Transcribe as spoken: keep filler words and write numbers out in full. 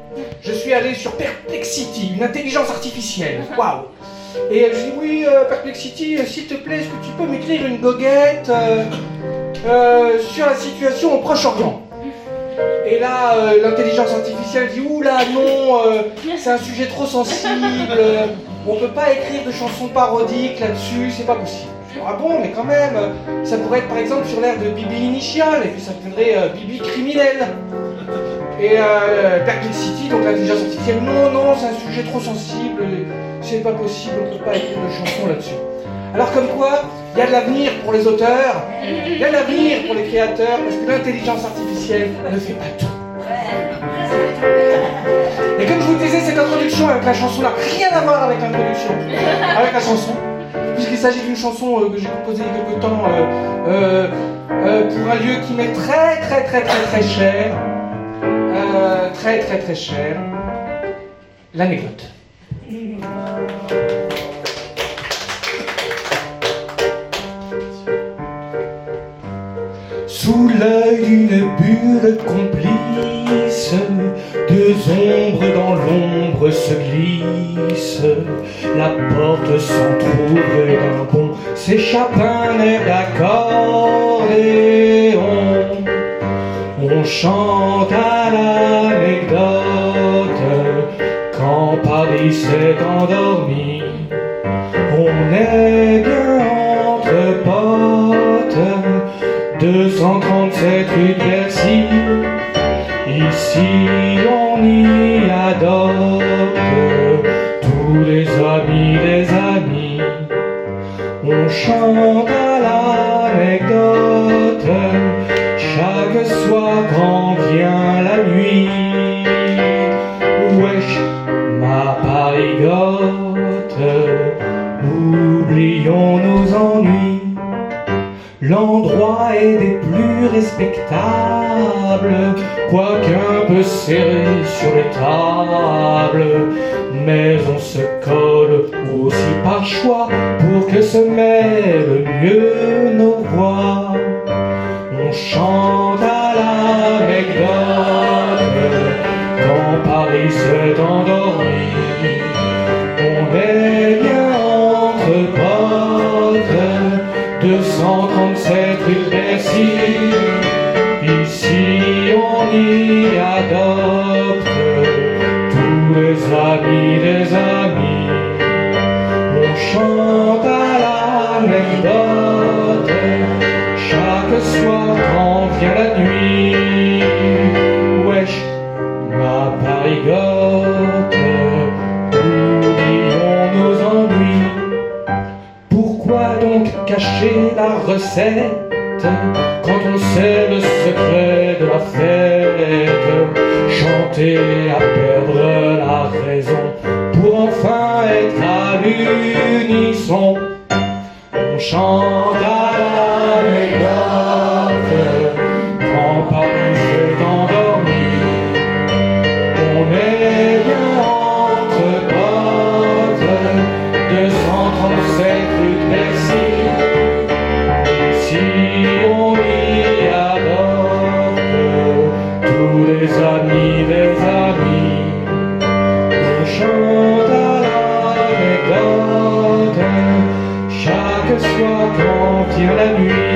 Je suis allé sur Perplexity, une intelligence artificielle. Waouh! Et je dis oui, euh, Perplexity, euh, s'il te plaît, est-ce que tu peux m'écrire une goguette euh, euh, sur la situation au Proche-Orient? Et là, euh, l'intelligence artificielle dit ouh là, non, euh, c'est un sujet trop sensible, euh, on peut pas écrire de chansons parodiques là-dessus, c'est pas possible. Je dis, ah bon, mais quand même, euh, ça pourrait être par exemple sur l'air de Bibi Initial, et puis ça deviendrait euh, Bibi Criminel. Et euh, Perplexity, donc l'intelligence artificielle, non, non, c'est un sujet trop sensible, c'est pas possible, on peut pas écrire de chansons là-dessus. Alors comme quoi, il y a de l'avenir pour les auteurs, il y a de l'avenir pour les créateurs, parce que l'intelligence artificielle ne fait pas tout. Et comme je vous le disais, cette introduction avec la chanson n'a rien à voir avec l'introduction, avec la chanson, puisqu'il s'agit d'une chanson euh, que j'ai composée il y a quelque temps euh, euh, euh, pour un lieu qui m'est très très très très très cher, euh, très très très cher, l'anecdote. Sous l'œil d'une bulle complice, deux ombres dans l'ombre se glissent. La porte s'entr'ouvre et d'un bond s'échappe un air d'accordéon. On chante à l'anecdote quand Paris s'est endormi. On est bien entre potes, deux cent trente-sept rue de Bercy. Ici on y adopte tous les amis des amis. On chante à l'anecdote chaque soir quand vient la nuit. Wesh, ma parigote, oublions nos ennuis. L'endroit est des plus respectables, quoique un peu serré sur les tables. Mais on se colle aussi par choix pour que se mêlent mieux nos voix. On chante à l'anecdote quand Paris s'est endormi. On est bien entre potes, deux cent trente-sept rue de Bercy. Ici on y adopte tous les amis des amis. On chante à l'anecdote chaque soir quand vient la nuit. Wesh, ma parigote, oublions nos ennuis. Pourquoi donc cacher la recette quand on sait le secret de la fête? Chanter à perdre la raison pour enfin être à l'unisson. On chante à l'anecdote quand Paris s'est endormi. On est bien entre potes, deux cent trente-sept rue de Bercy. Ici on y adopte tous les amis des amis. On chante à l'anecdote chaque soir quand vient la nuit.